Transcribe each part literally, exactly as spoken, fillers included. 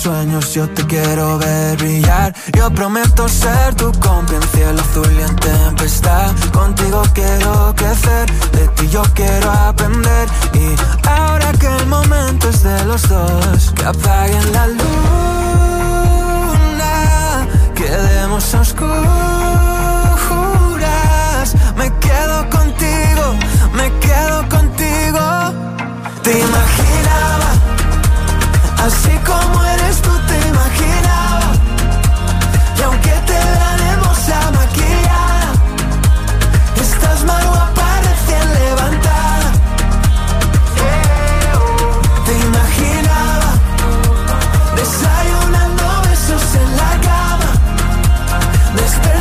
sueños yo te quiero ver brillar. Yo prometo ser tu compa en cielo azul y en tempestad. Contigo quiero crecer, de ti yo quiero aprender. Y ahora que el momento es de los dos, que apaguen la luna, quedemos a oscuras. Me quedo contigo, me quedo contigo. Te imaginaba, así como eres tú te imaginaba. Y aunque te vean hermosa maquillada, estás más guapa recién levantada. Te imaginaba desayunando besos en la cama, despertando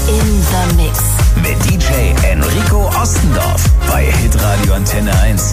in the Mix. Mit D J Enrico Ostendorf bei Hitradio Antenne eins.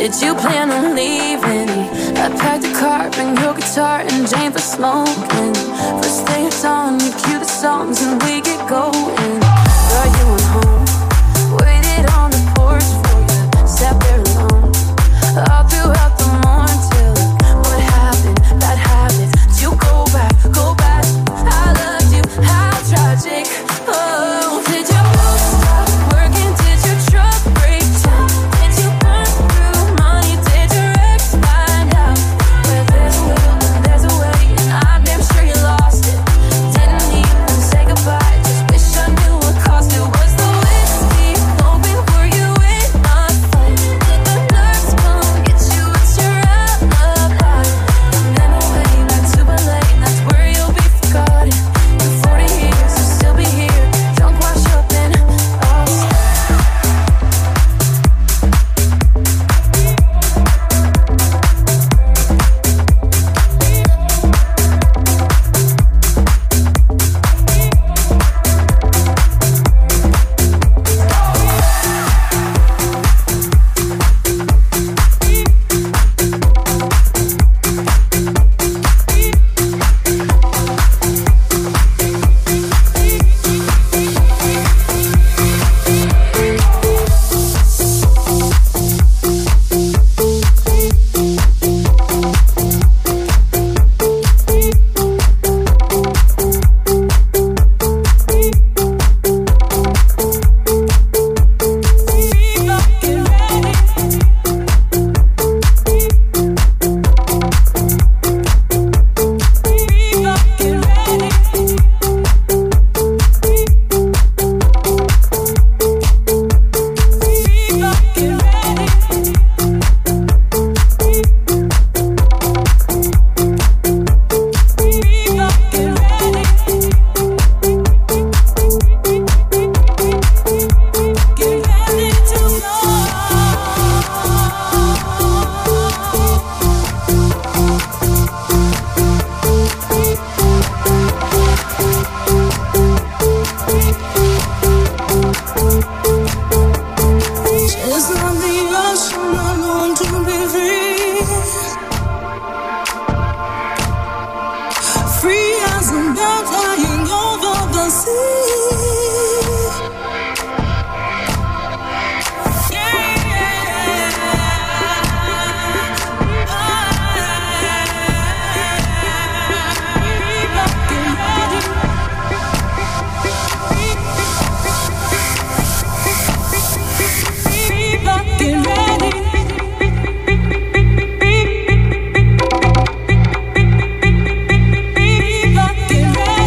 Did you plan on leaving? I packed the car, bring your guitar and Jane for smoking. First day of dawn, you cue the songs and we get going. Got you went home, waited on the porch for you, sat there alone all throughout the morning till what happened, bad habits. Did you go back, go back? I loved you, how tragic. Oh, did you stop working? Did your truck break down? Did you burn through money? Did your ex find out? Where there's a will, there's a way, and I'm damn sure you lost it. Didn't even say goodbye, just wish I knew what cost it. Was the whiskey open? Were you in a fight? Did the nerves come get you? It's your out of life. I'm never way back to L A, and that's where you'll be forgotten. In forty years, you'll still be here, drunk, washed up, and all set. Get ready.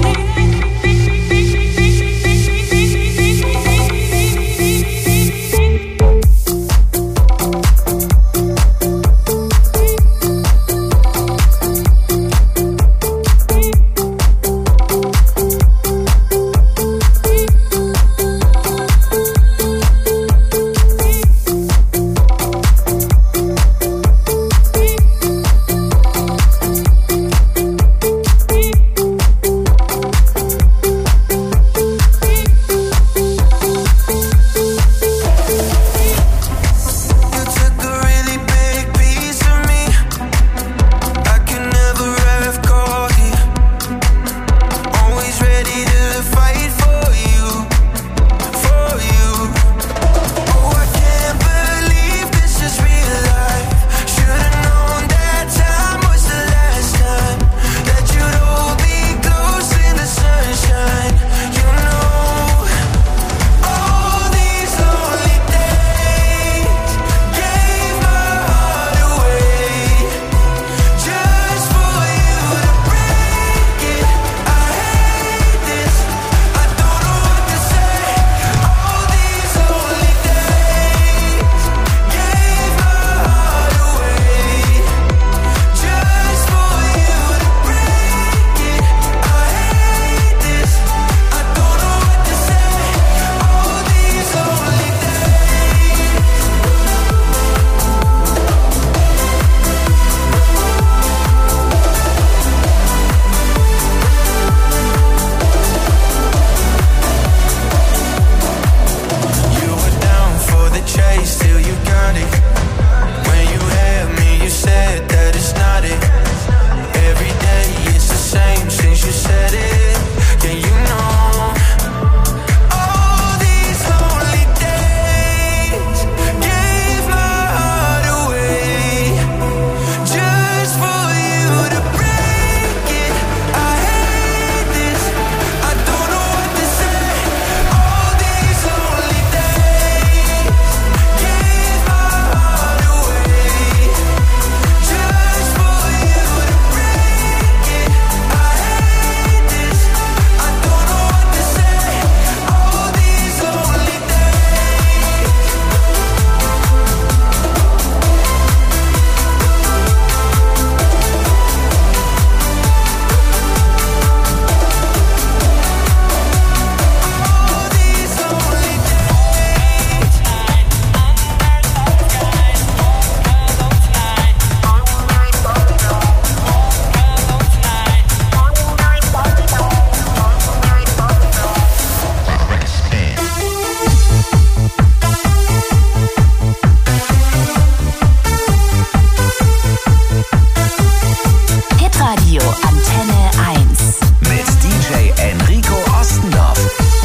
Antenne eins. Mit D J Enrico Ostendorf.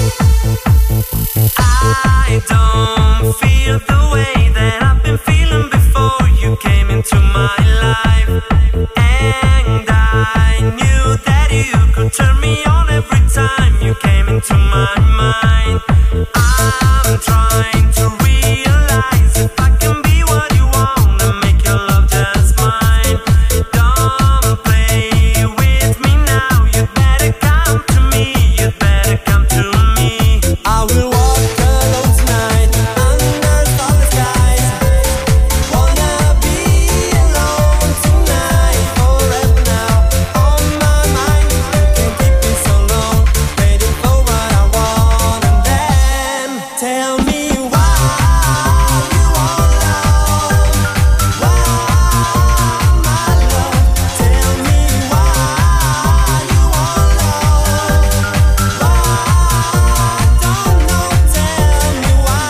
I don't feel the way that I've been feeling before you came into my life. And I knew that you could turn me on every time you came into my mind. I'm trying to realize if I can be what you want and make your love just mine. Don't play with me now, you better come to me, you better come to me. I will walk alone tonight under starless skies. Wanna be alone tonight, forever now. On my mind, can't keep me so long, waiting for what I want. And then tell me why you want love, why my love. Tell me why you want love, why I don't know. Tell me why.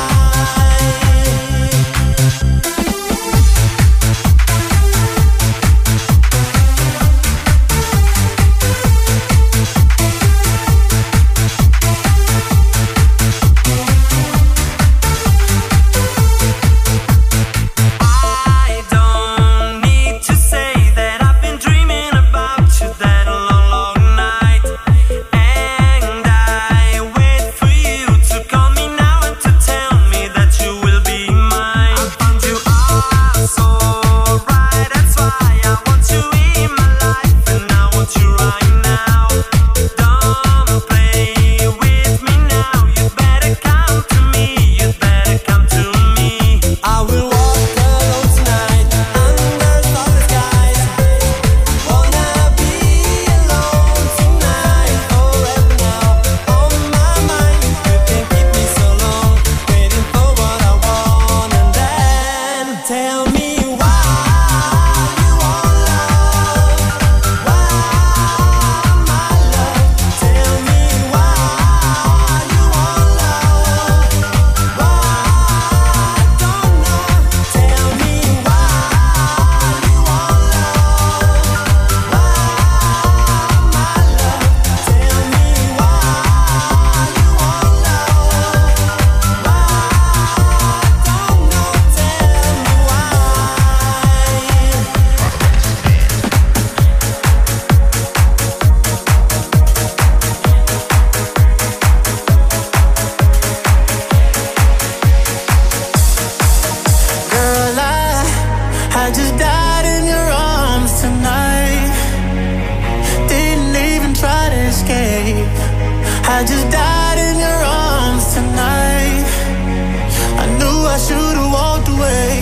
I don't need to say that I've been dreaming about you that long, long night. And I wait for you to call me now and to tell me that you will be mine. I found you are so right, that's why I want you in my life, and I want you right now. Don't play with me now, you better come to me, you better come to me. I will walk alone tonight under starless skies. Wanna be alone tonight, forever now. On my mind, you can keep me so long, waiting for what I want. And then tell me why you want love, why my love. Tell me why you want love, why I don't know. Tell me why you want love, why my love. Tell me why you want love, why Girl, I, I just died in your arms tonight. Didn't even try to escape. I just died in your arms tonight. I knew I should've walked away.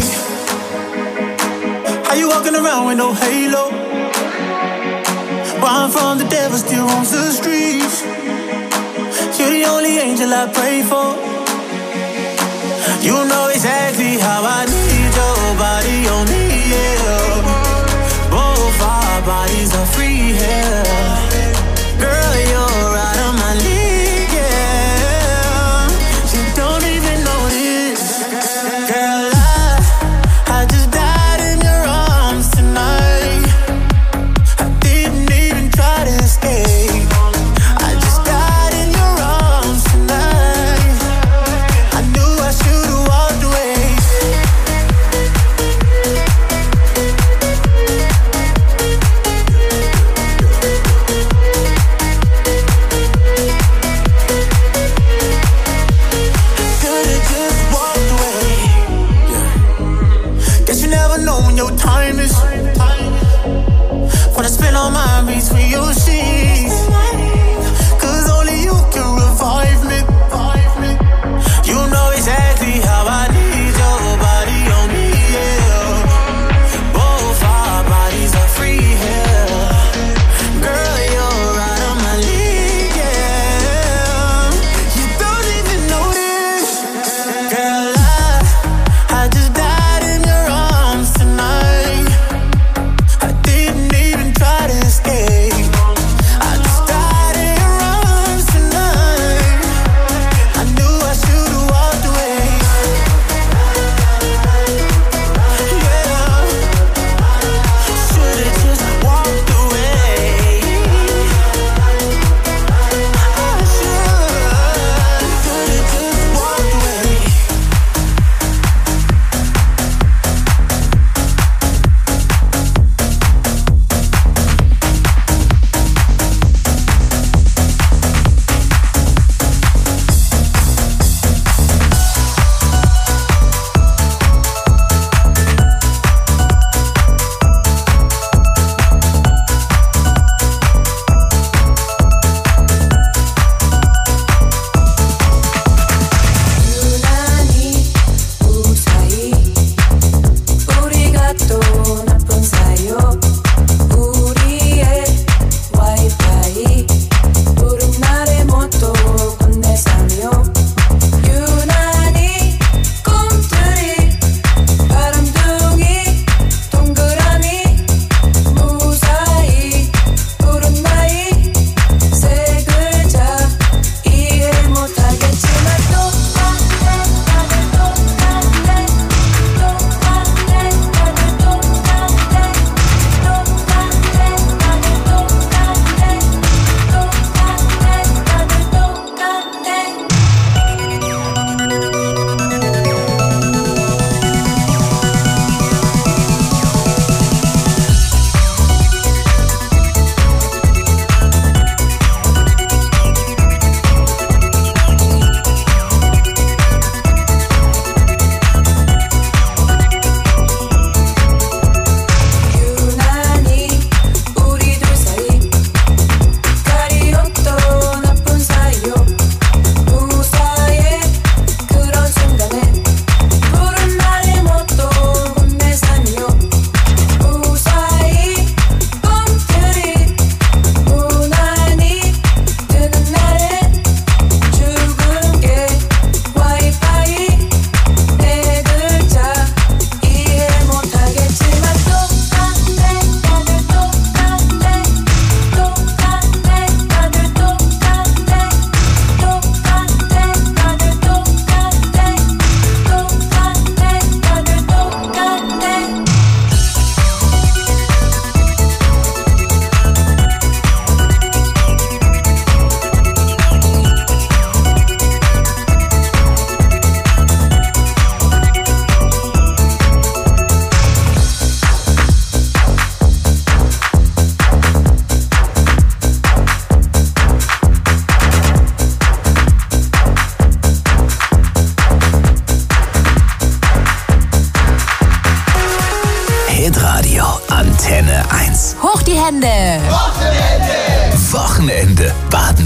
How you walking around with no halo? Where I'm from, the devil still roams the streets. You're the only angel I pray for. You know exactly how I need your body on me, yeah. Both our bodies are free here. Girl, you're out of my league, yeah. You don't even notice. Girl, I, I just died in your arms tonight. I didn't even try to escape. I just died in your arms tonight. I knew I should've walked away.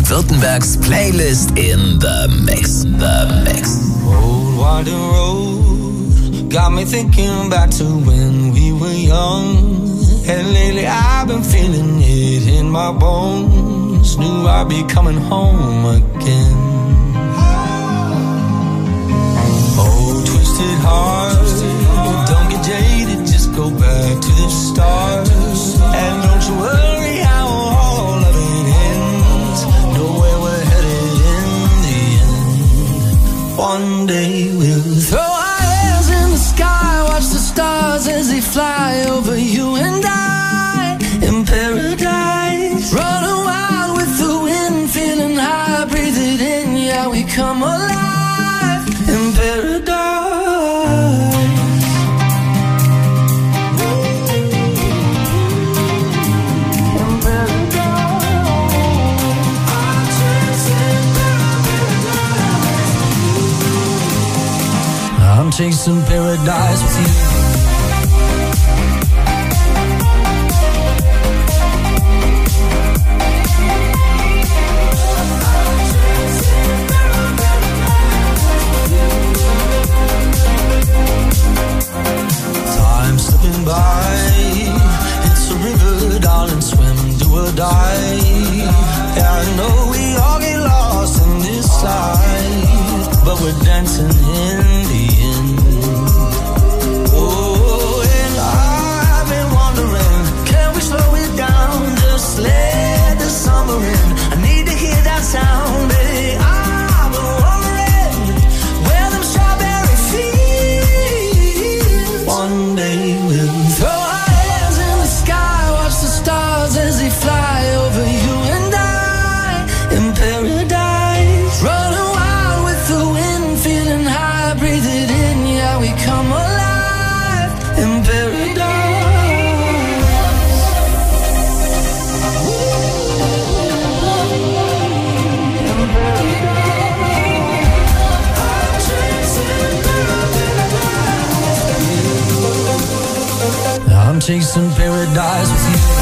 Baden-Württembergs Playlist in the Mix. The Mix. Old winding road got me thinking back to when we were young. And lately I've been feeling it in my bones. Knew I'd be coming home again. Oh, twisted heart, don't get jaded, just go back to the start. And don't you worry how all of it ends. Know where we're headed in the end. One day we'll throw our hands in the sky, watch the stars as they fly over you and I in paradise. Running wild with the wind, feeling high, breathe it in, yeah, we come alive in paradise. I'm chasing paradise with you. Time slipping by, it's a river, darling, swim, do or die. Yeah, I know we all get lost in this life, but we're dancing in the end. Oh, and I've been wondering, can we slow it down, just let the summer in. I need to hear that sound, baby. I've been wondering where them strawberry fields. One day we'll throw our hands in the sky, watch the stars as they fly over you and I in paradise. Running wild with the wind, feeling high, breathe it in, yeah, we come alive in paradise. I'm chasing paradise with you.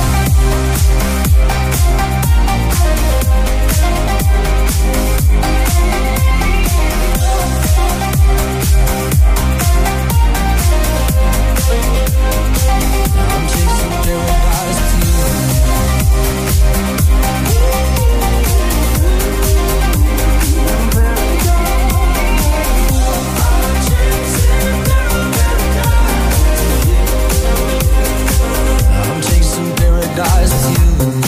I'm chasing paradise with you. I'm chasing paradise with you.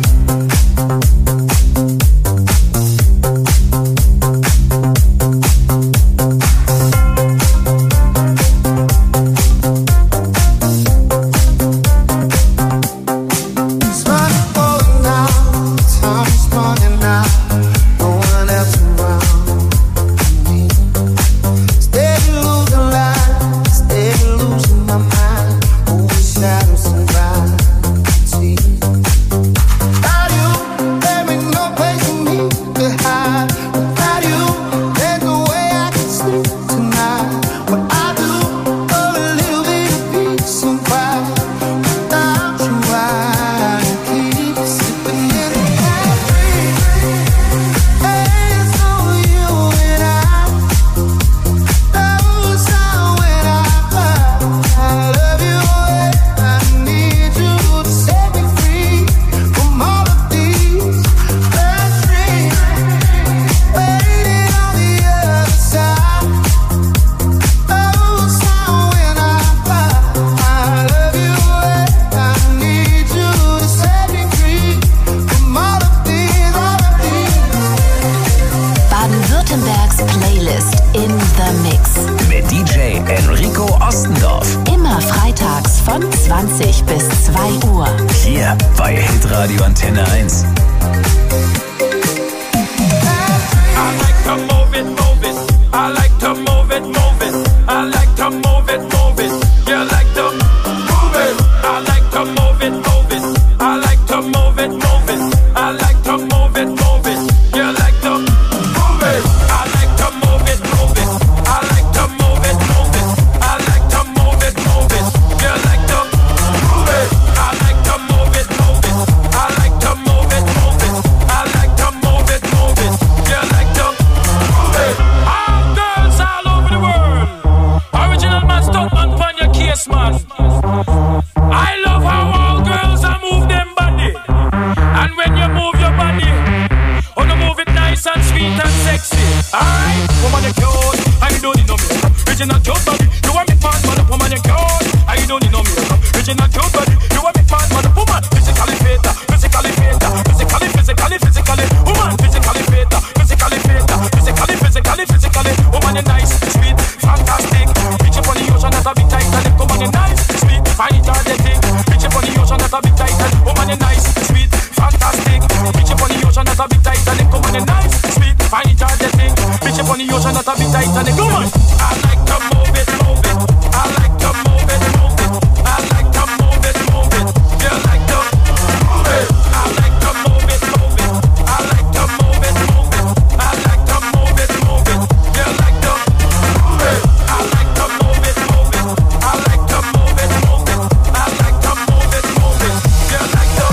Radio Antenne eins. I like to I, woman you cute, I don't need no makeup. Original cute body, you a make man man up. Woman you cute, I don't need no makeup. Original cute body, you a make man man up. Woman, physically fit, physically fit, physically, physically, physically. Woman, physically fit, physically fit, physically, physically, physically. Woman you nice, sweet, fantastic. Reach up on the ocean at a big Titanic. Woman you nice, sweet, fine, energetic. Reach up on the ocean at a big Titanic. Woman you nice, sweet, fantastic. Reach up on the ocean at a big Titanic. Woman you nice, sweet, fine, energetic. Reach up on the ocean at a big Titanic. Woman, I like to move it, move it. I like to move it, move it. I like to move it, move it. You like to move it. I like to move it, move it. I like to move it, move it. I like to move it, move it. You like to move it. I like to move it, move it. I like to move it, move it. I like to move it, move it. You like to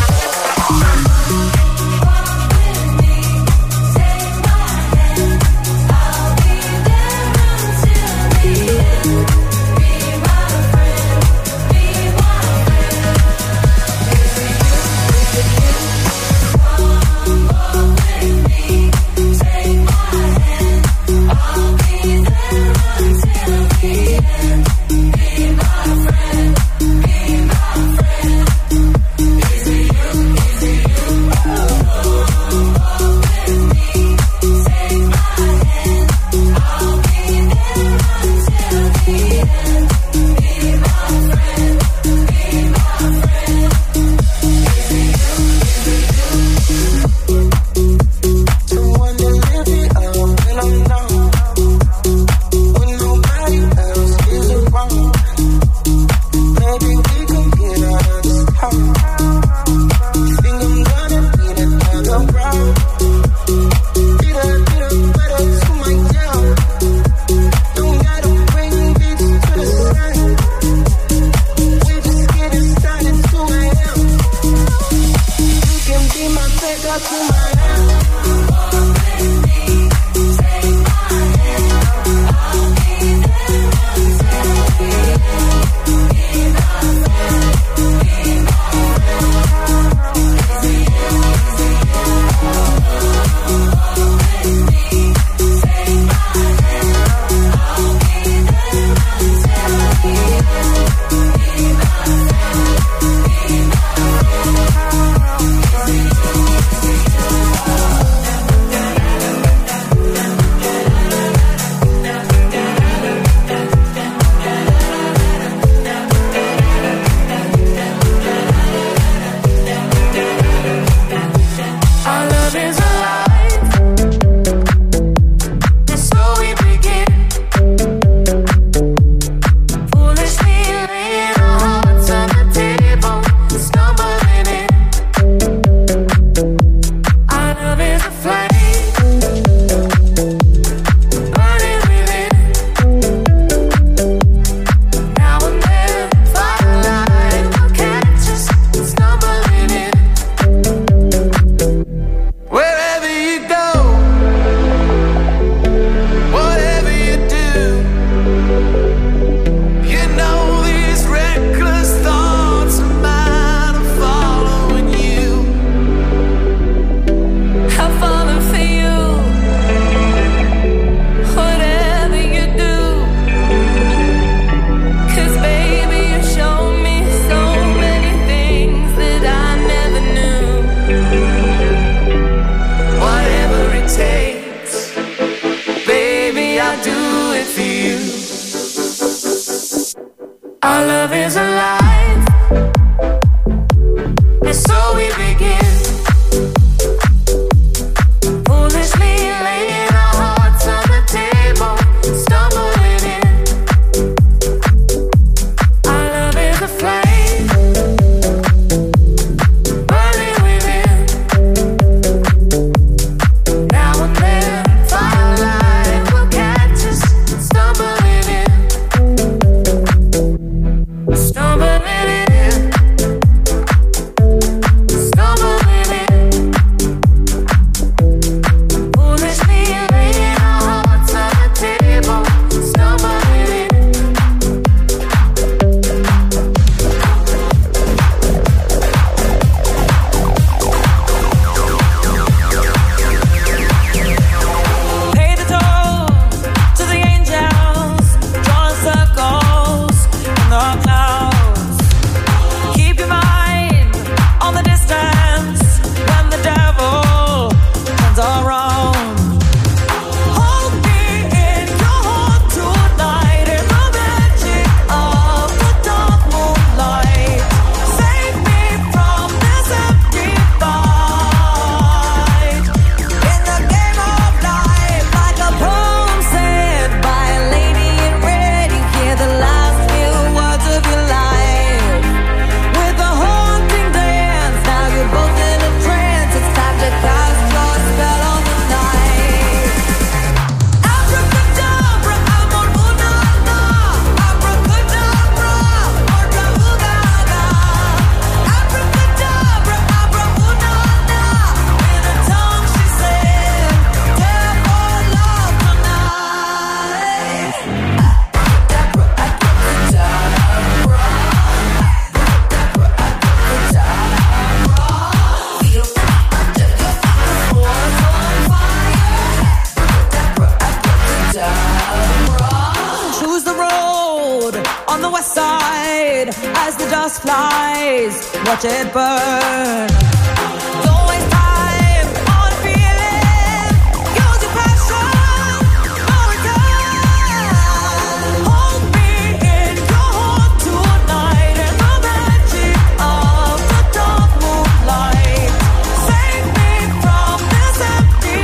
as the dust flies, watch it burn. Don't waste time on feeling, use your passion for return. Hold me in your heart tonight in the magic of the dark moonlight. Save me from this empty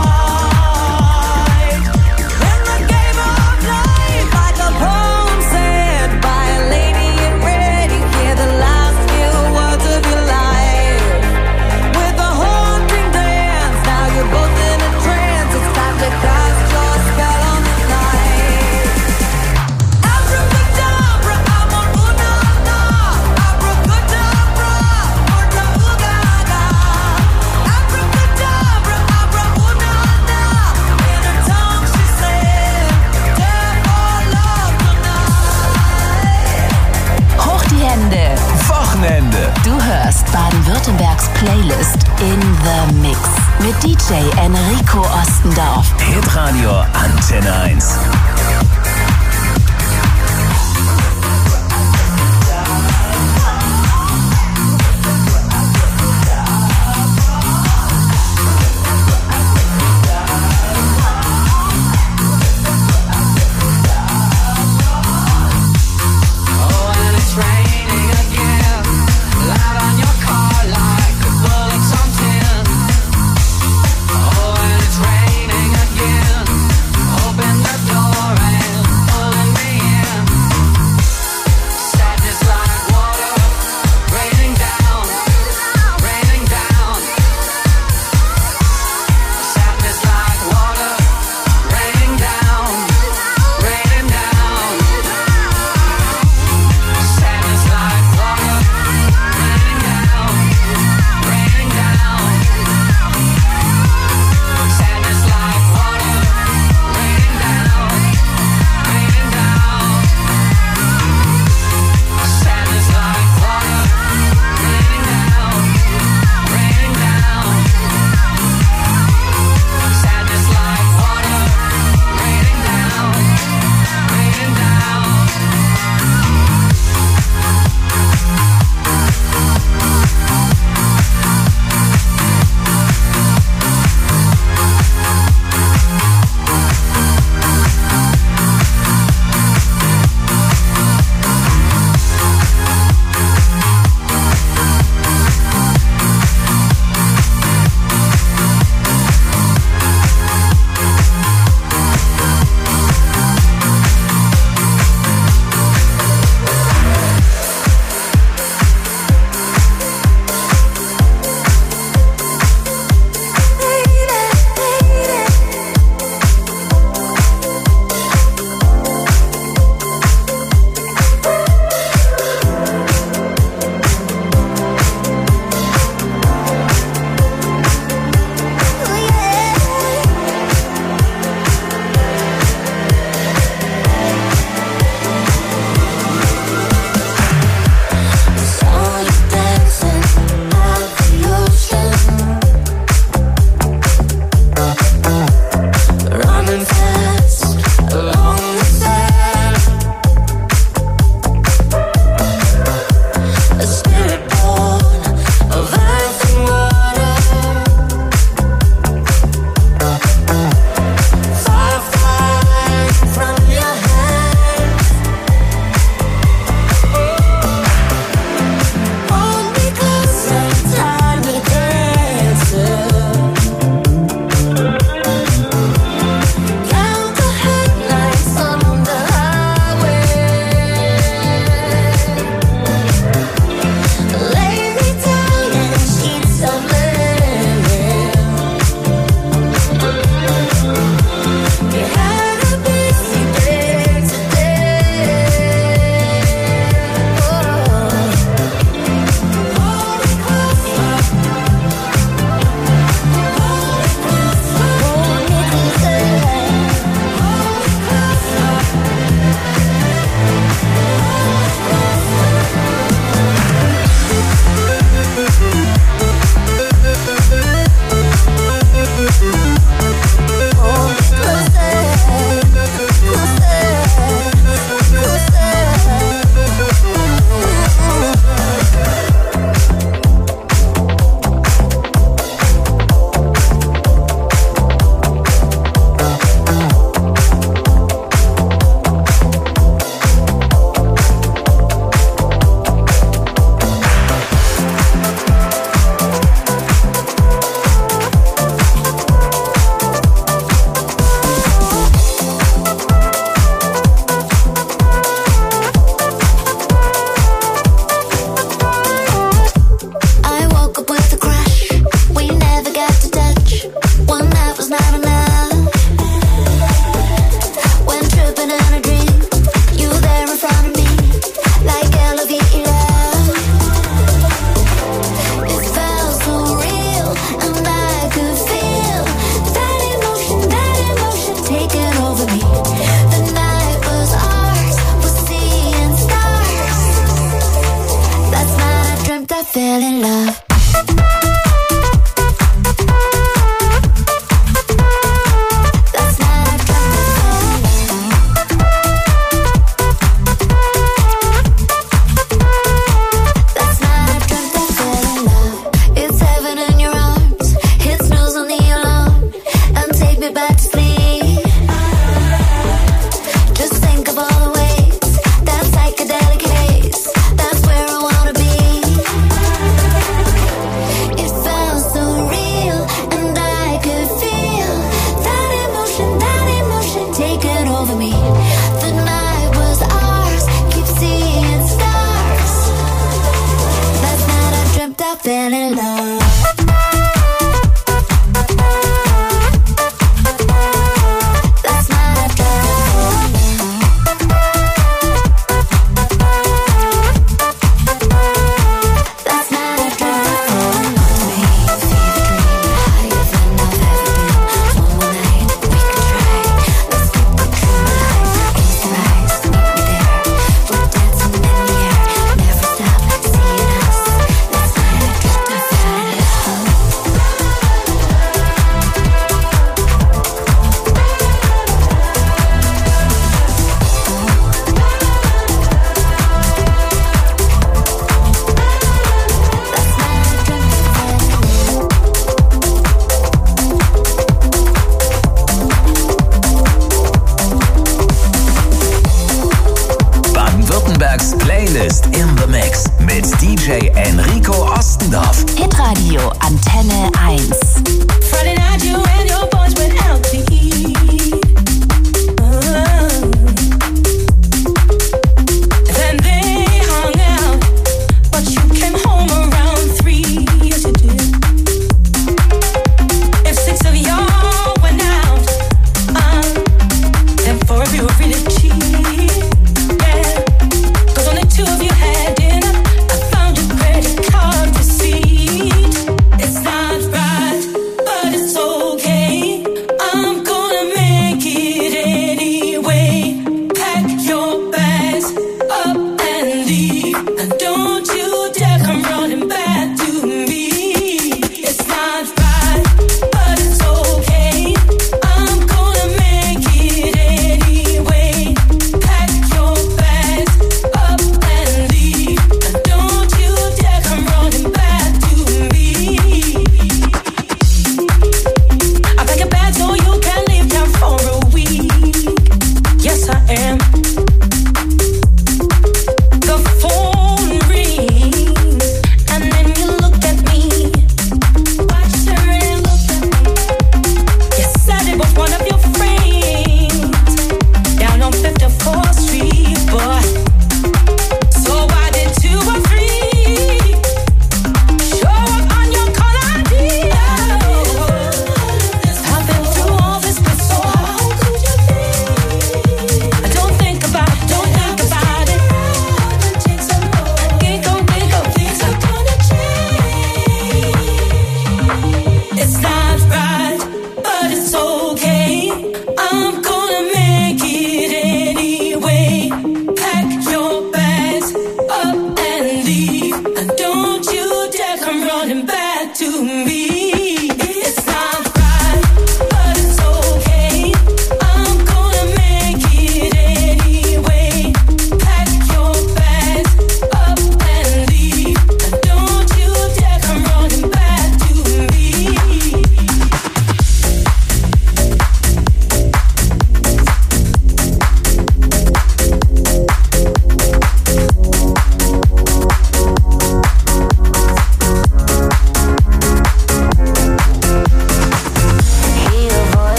fight. In the game of life, like a poem said by a lady in red, you hear the last few words of your life. With a haunting dance, now you're both in a trance. It's time to cast your spell on the night. Abracadabra, I'm on ooh-na-na. Abracadabra, ooh-na-ooh-ga-ga. Abracadabra, abra ooh-na-na. In her tongue she said, "Death or love tonight." Hoch die Hände. Wochenende. Du hörst Baden-Württembergs Playlist in the Mix mit D J Enrico Ostendorf. Hitradio Antenne eins. Oh, and it's raining again. Light on your car like a bullet on tin. Oh, and it's raining again. Open the door and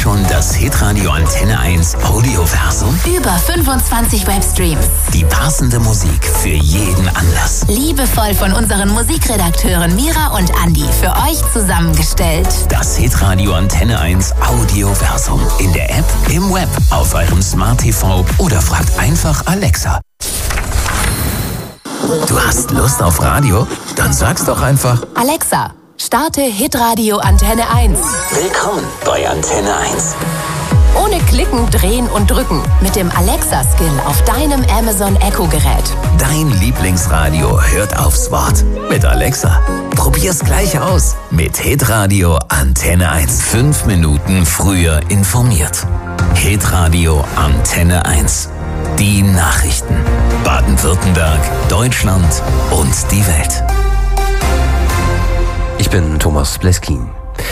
schon das Hitradio Antenne eins Audioversum? Über fünfundzwanzig Webstreams. Die passende Musik für jeden Anlass. Liebevoll von unseren Musikredakteuren Mira und Andi für euch zusammengestellt. Das Hitradio Antenne eins Audioversum. In der App, im Web, auf eurem Smart T V oder fragt einfach Alexa. Du hast Lust auf Radio? Dann sag's doch einfach. Alexa, starte Hitradio Antenne eins. Willkommen bei Antenne eins. Ohne Klicken, Drehen und Drücken. Mit dem Alexa-Skill auf deinem Amazon Echo-Gerät. Dein Lieblingsradio hört aufs Wort. Mit Alexa. Probier's gleich aus. Mit Hitradio Antenne eins. Fünf Minuten früher informiert. Hitradio Antenne eins. Die Nachrichten. Baden-Württemberg, Deutschland und die Welt. Ich bin Thomas Bleskin.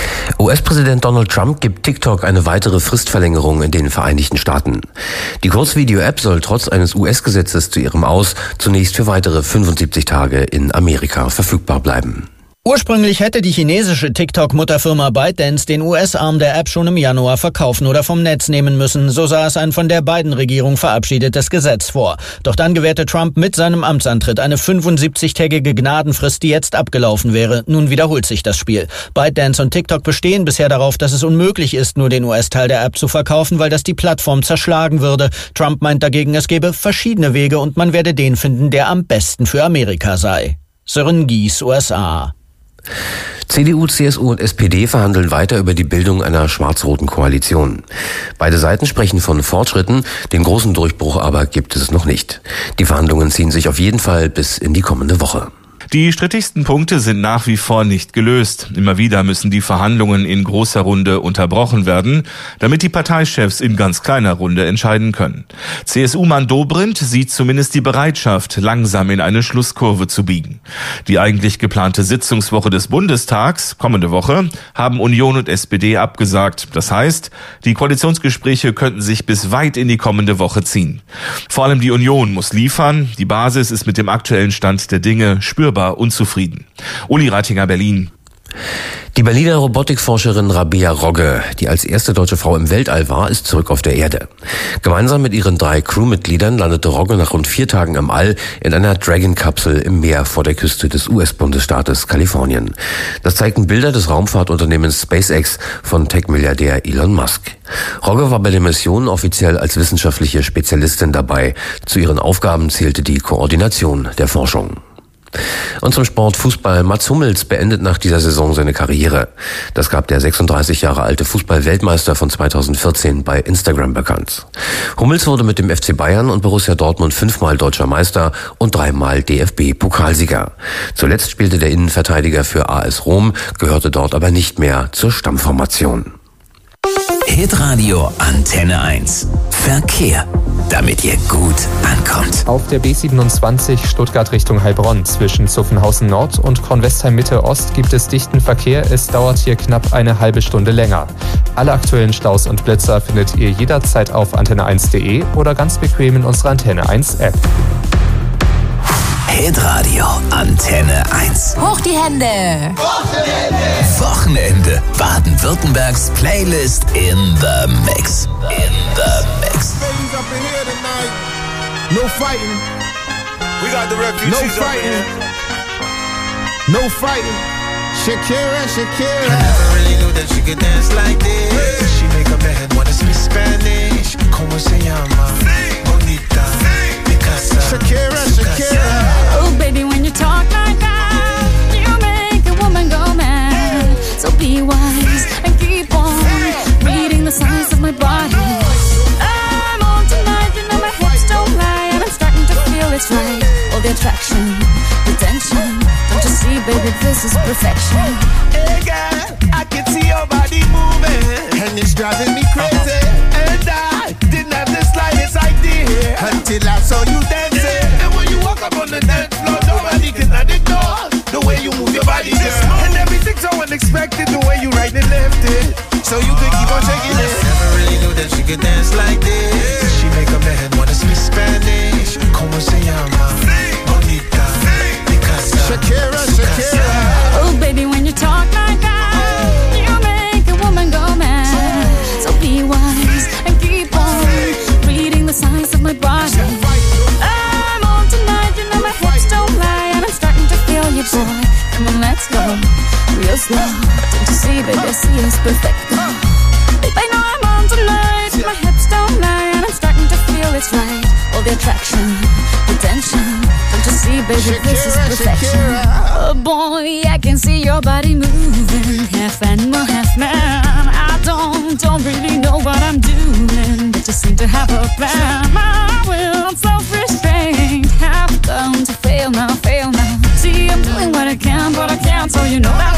U S-Präsident Donald Trump gibt TikTok eine weitere Fristverlängerung in den Vereinigten Staaten. Die Kurzvideo-App soll trotz eines U S-Gesetzes zu ihrem Aus zunächst für weitere fünfundsiebzig Tage in Amerika verfügbar bleiben. Ursprünglich hätte die chinesische TikTok-Mutterfirma ByteDance den U S-Arm der App schon im Januar verkaufen oder vom Netz nehmen müssen. So sah es ein von der Biden-Regierung verabschiedetes Gesetz vor. Doch dann gewährte Trump mit seinem Amtsantritt eine fünfundsiebzig-tägige Gnadenfrist, die jetzt abgelaufen wäre. Nun wiederholt sich das Spiel. ByteDance und TikTok bestehen bisher darauf, dass es unmöglich ist, nur den U S-Teil der App zu verkaufen, weil das die Plattform zerschlagen würde. Trump meint dagegen, es gebe verschiedene Wege und man werde den finden, der am besten für Amerika sei. Sören Gies, U S A. C D U, C S U und S P D verhandeln weiter über die Bildung einer schwarz-roten Koalition. Beide Seiten sprechen von Fortschritten, den großen Durchbruch aber gibt es noch nicht. Die Verhandlungen ziehen sich auf jeden Fall bis in die kommende Woche. Die strittigsten Punkte sind nach wie vor nicht gelöst. Immer wieder müssen die Verhandlungen in großer Runde unterbrochen werden, damit die Parteichefs in ganz kleiner Runde entscheiden können. C S U-Mann Dobrindt sieht zumindest die Bereitschaft, langsam in eine Schlusskurve zu biegen. Die eigentlich geplante Sitzungswoche des Bundestags, kommende Woche, haben Union und S P D abgesagt. Das heißt, die Koalitionsgespräche könnten sich bis weit in die kommende Woche ziehen. Vor allem die Union muss liefern. Die Basis ist mit dem aktuellen Stand der Dinge spürbar unzufrieden. Uli Reitinger, Berlin. Die Berliner Robotikforscherin Rabea Rogge, die als erste deutsche Frau im Weltall war, ist zurück auf der Erde. Gemeinsam mit ihren drei Crewmitgliedern landete Rogge nach rund vier Tagen im All in einer Dragon-Kapsel im Meer vor der Küste des U S-Bundesstaates Kalifornien. Das zeigten Bilder des Raumfahrtunternehmens SpaceX von Tech-Milliardär Elon Musk. Rogge war bei der Mission offiziell als wissenschaftliche Spezialistin dabei. Zu ihren Aufgaben zählte die Koordination der Forschung. Und zum Sport Fußball. Mats Hummels beendet nach dieser Saison seine Karriere. Das gab der sechsunddreißig Jahre alte Fußball-Weltmeister von zweitausendvierzehn bei Instagram bekannt. Hummels wurde mit dem F C Bayern und Borussia Dortmund fünfmal deutscher Meister und dreimal D F B-Pokalsieger. Zuletzt spielte der Innenverteidiger für A S Rom, gehörte dort aber nicht mehr zur Stammformation. Hitradio Antenne eins. Verkehr, damit ihr gut ankommt. Auf der B siebenundzwanzig Stuttgart Richtung Heilbronn zwischen Zuffenhausen Nord und Kornwestheim Mitte Ost gibt es dichten Verkehr. Es dauert hier knapp eine halbe Stunde länger. Alle aktuellen Staus und Blitzer findet ihr jederzeit auf antenne eins punkt de oder ganz bequem in unserer Antenne eins App. Hitradio Antenne eins. Hoch die Hände! Wochenende! Wochenende. Baden-Württembergs Playlist in the Mix. In the Mix. Ladies up in here tonight. No fighting. We got the refugees no fighting. No fighting. Shakira, Shakira. I never really knew that she could dance like this. Hey. She make up her head wanna speak Spanish. Como se llama? Sí. Bonita. Sí. Picasa. Shakira, Shakira. Oh, baby, when you talk like that, you make a woman go mad. So be wise and keep on reading the signs of my body. I'm on tonight, you know my hips don't lie, and I'm starting to feel it's right. All the attraction, the tension. Don't you see, baby, this is perfection. Hey, girl, I can see your body moving, and it's driving me crazy. And I didn't have the slightest idea until I saw you dancing. And when you walk up on the dance floor, nobody can ignore the way you move your body, girl. And everything's so unexpected, the way you right and left it, so you could keep on shaking it. Never really knew that she could dance like this. She make up her head wanna speak Spanish. Como se llama? Bonita. Picasa. Shakira, Shakira. Oh, baby, when you talk like that, you make a woman go mad. So be is perfect. Babe, I know I'm on tonight. My hips don't lie and I'm starting to feel it's right. All the attraction, the tension. Don't you see, baby, this is perfection. Oh boy, I can see your body moving, half animal, half man. I don't, don't really know what I'm doing, but just seem to have a plan. My will, I'm self-restrained, have come to fail now, fail now. See, I'm doing what I can, but I can't, so you know that